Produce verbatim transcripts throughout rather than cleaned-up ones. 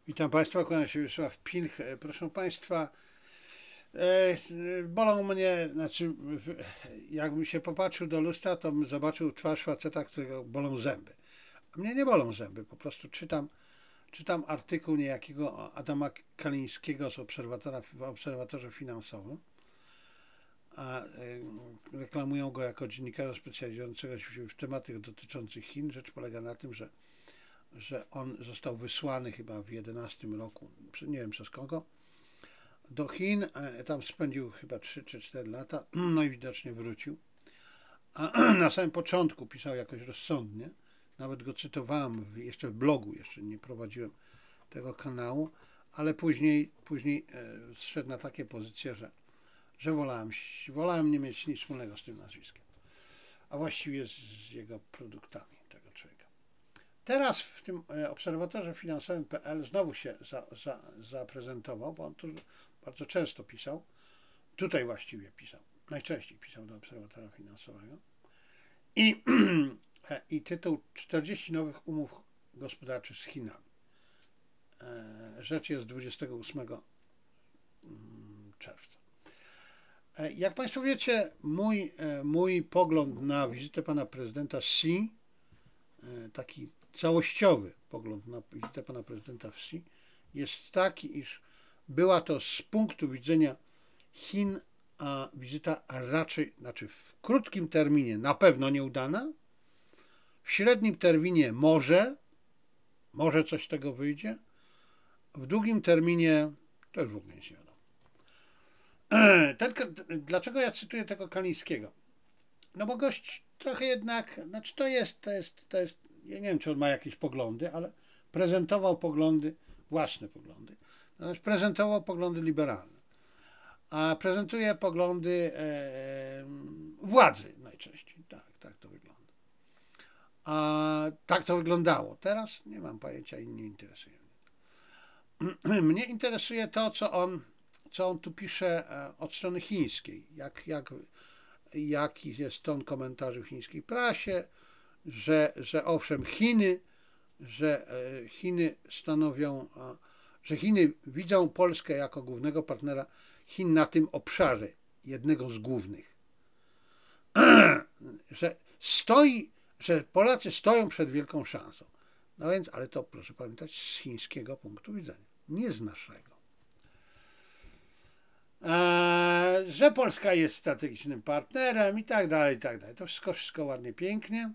Witam Państwa, kłaniam się Wiesław Pilch. E, Proszę Państwa, e, bolą mnie, znaczy, w- jakbym się popatrzył do lustra, to bym zobaczył twarz faceta, którego bolą zęby. A mnie nie bolą zęby, po prostu czytam, czytam artykuł niejakiego Adama Kalińskiego z obserwatora, w obserwatorze finansowym, a e, reklamują go jako dziennikarza specjalizującego się w tematach dotyczących Chin. Rzecz polega na tym, że, że on został wysłany chyba w dwa tysiące jedenastym roku, nie wiem przez kogo, do Chin. e, Tam spędził chyba trzy czy cztery lata, no i widocznie wrócił. A na samym początku pisał jakoś rozsądnie. Nawet go cytowałem w, jeszcze w blogu, jeszcze nie prowadziłem tego kanału, ale później, później e, zszedł na takie pozycje, że, że wolałem, wolałem nie mieć nic wspólnego z tym nazwiskiem, a właściwie z jego produktami tego człowieka. Teraz w tym e, obserwatorze finansowym kropka pe el znowu się za, za, zaprezentował, bo on tu bardzo często pisał. Tutaj właściwie pisał, najczęściej pisał do obserwatora finansowego. I, i tytuł czterdzieści nowych umów gospodarczych z Chinami. E, Rzecz jest dwudziestego ósmego czerwca. E, Jak Państwo wiecie, mój, e, mój pogląd na wizytę pana prezydenta Xi, e, taki całościowy pogląd na wizytę pana prezydenta Xi, jest taki, iż była to z punktu widzenia Chin a wizyta raczej, znaczy w krótkim terminie na pewno nieudana, w średnim terminie może, może coś z tego wyjdzie, w długim terminie to już w ogóle nic nie wiadomo. Ten, dlaczego ja cytuję tego Kalińskiego? No bo gość trochę jednak, znaczy to jest, to jest, to jest, ja nie wiem, czy on ma jakieś poglądy, ale prezentował poglądy, własne poglądy, natomiast prezentował poglądy liberalne, a prezentuje poglądy e, władzy najczęściej, tak, tak to wygląda. A tak to wyglądało. Teraz nie mam pojęcia i nie interesuje mnie. Mnie interesuje to, co on, co on tu pisze e, od strony chińskiej. Jak, jak, jaki jest ton komentarzy w chińskiej prasie, że, że owszem, Chiny, że e, Chiny stanowią, że Chiny widzą Polskę jako głównego partnera Chin na tym obszarze, jednego z głównych. Że stoi, że Polacy stoją przed wielką szansą. No więc, ale to proszę pamiętać z chińskiego punktu widzenia, nie z naszego. Eee, że Polska jest strategicznym partnerem i tak dalej, i tak dalej. To wszystko, wszystko ładnie, pięknie.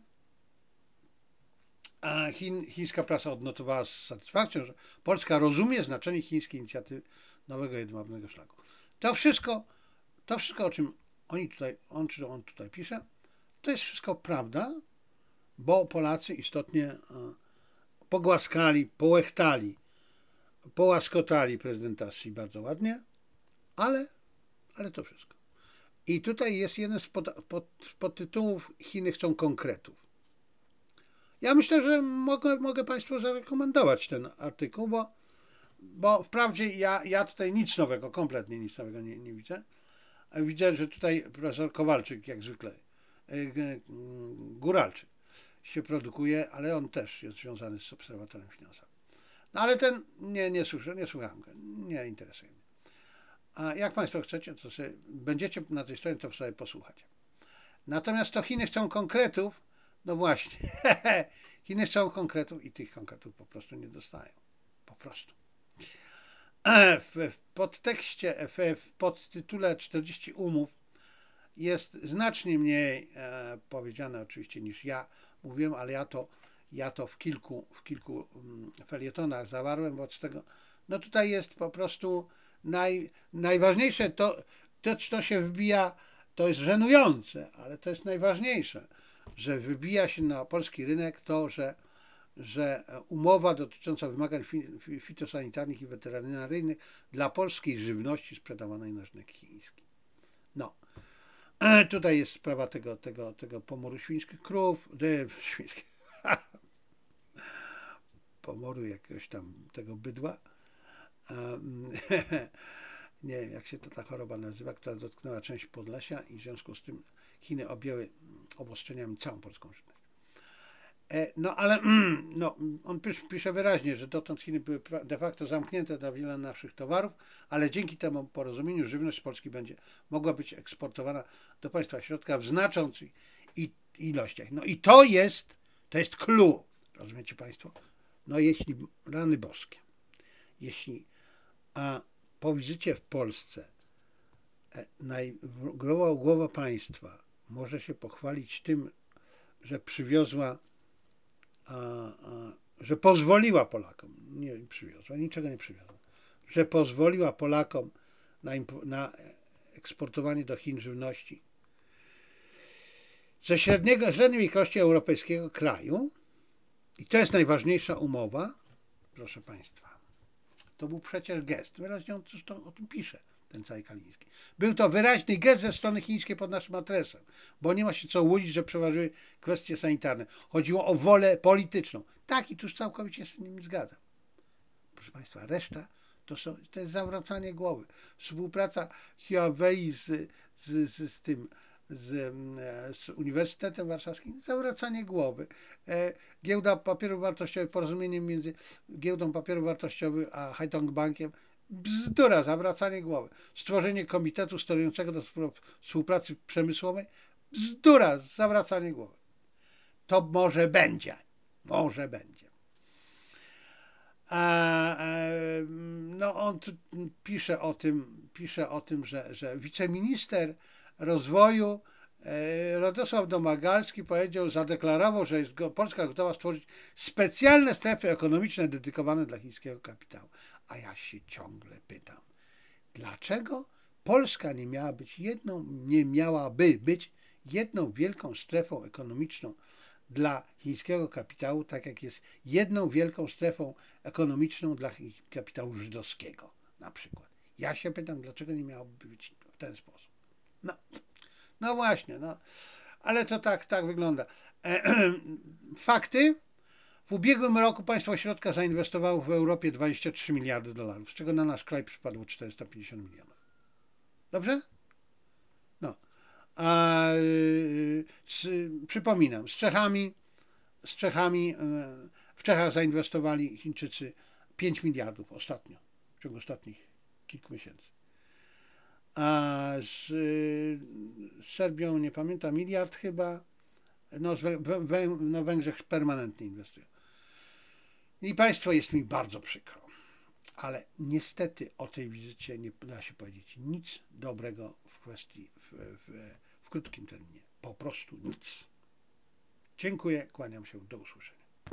A Chin, chińska prasa odnotowała z satysfakcją, że Polska rozumie znaczenie chińskiej inicjatywy nowego jedwabnego szlaku. To wszystko, to wszystko, o czym oni tutaj, on, czy on tutaj pisze, to jest wszystko prawda, bo Polacy istotnie pogłaskali, połechtali, połaskotali prezydenta Xi bardzo ładnie, ale, ale to wszystko. I tutaj jest jeden z pod, pod, podtytułów Chiny chcą konkretów. Ja myślę, że mogę, mogę Państwu zarekomendować ten artykuł, bo, bo wprawdzie ja, ja tutaj nic nowego, kompletnie nic nowego nie, nie widzę. Widzę, że tutaj profesor Kowalczyk, jak zwykle, Góralczyk się produkuje, ale on też jest związany z obserwatorem finansowym. No ale ten nie, nie słyszę, nie słucham go, nie interesuje mnie. A jak Państwo chcecie, to sobie będziecie na tej stronie, to sobie posłuchać. Natomiast to Chiny chcą konkretów, no właśnie, Chiny chcą konkretów i tych konkretów po prostu nie dostają. Po prostu. W podtekście, w podtytule czterdzieści umów jest znacznie mniej e, powiedziane oczywiście niż ja mówiłem, ale ja to, ja to w kilku, w kilku felietonach zawarłem, wobec tego, no tutaj jest po prostu naj, najważniejsze, to, to, co się wbija, to jest żenujące, ale to jest najważniejsze, że wybija się na polski rynek to, że, że umowa dotycząca wymagań fitosanitarnych i weterynaryjnych dla polskiej żywności sprzedawanej na rynek chiński. No, tutaj jest sprawa tego, tego, tego pomoru świńskich krów, świńskich, pomoru jakiegoś tam tego bydła. Nie wiem, jak się to ta choroba nazywa, która dotknęła część Podlasia i w związku z tym Chiny objęły obostrzeniami całą polską żywność. E, No ale mm, no, on pisz- pisze wyraźnie, że dotąd Chiny były pra- de facto zamknięte dla wielu naszych towarów, ale dzięki temu porozumieniu żywność z Polski będzie mogła być eksportowana do państwa środka w znaczących i- ilościach. No i to jest, to jest clue, rozumiecie Państwo? No jeśli, rany boskie, jeśli a po wizycie w Polsce e, naj, głowa, głowa państwa może się pochwalić tym, że przywiozła a, a, że pozwoliła Polakom, nie przywiozła, niczego nie przywiozła, że pozwoliła Polakom na, na eksportowanie do Chin żywności ze średniego, średniej wielkości europejskiego kraju, i to jest najważniejsza umowa, proszę Państwa, to był przecież gest, wyraźnie on zresztą o tym pisze, ten cały Kaliński. Był to wyraźny gest ze strony chińskiej pod naszym adresem, bo nie ma się co łudzić, że przeważyły kwestie sanitarne. Chodziło o wolę polityczną. Tak, i tuż całkowicie się z nim zgadzam. Proszę Państwa, reszta to, są, to jest zawracanie głowy. Współpraca Huawei z, z, z, z tym, z, z Uniwersytetem Warszawskim, zawracanie głowy. E, Giełda papierów wartościowych, porozumienie między Giełdą Papierów Wartościowych a Haitong Bankiem, bzdura, zawracanie głowy. Stworzenie komitetu sterującego do współpracy przemysłowej, bzdura, zawracanie głowy. To może będzie, może będzie. A, no on pisze o tym, pisze o tym, że, że wiceminister rozwoju e, Radosław Domagalski powiedział, zadeklarował, że jest Polska gotowa stworzyć specjalne strefy ekonomiczne dedykowane dla chińskiego kapitału. A ja się ciągle pytam, dlaczego Polska nie miała być jedną, nie miałaby być jedną wielką strefą ekonomiczną dla chińskiego kapitału, tak jak jest jedną wielką strefą ekonomiczną dla kapitału żydowskiego na przykład. Ja się pytam, dlaczego nie miałoby być w ten sposób. No, no właśnie, no, ale to tak, tak wygląda. Fakty. W ubiegłym roku państwo środka zainwestowało w Europie dwadzieścia trzy miliardy dolarów, z czego na nasz kraj przypadło czterysta pięćdziesiąt milionów. Dobrze? No. A, yy, z, przypominam, z Czechami z Czechami, w Czechach zainwestowali Chińczycy pięć miliardów ostatnio, w ciągu ostatnich kilku miesięcy. A z, z Serbią, nie pamiętam, miliard chyba, no, z Wę, Wę, na Węgrzech permanentnie inwestują. I Państwo, jest mi bardzo przykro, ale niestety o tej wizycie nie da się powiedzieć nic dobrego w kwestii, w, w, w krótkim terminie. Po prostu nic. Dziękuję, kłaniam się, do usłyszenia.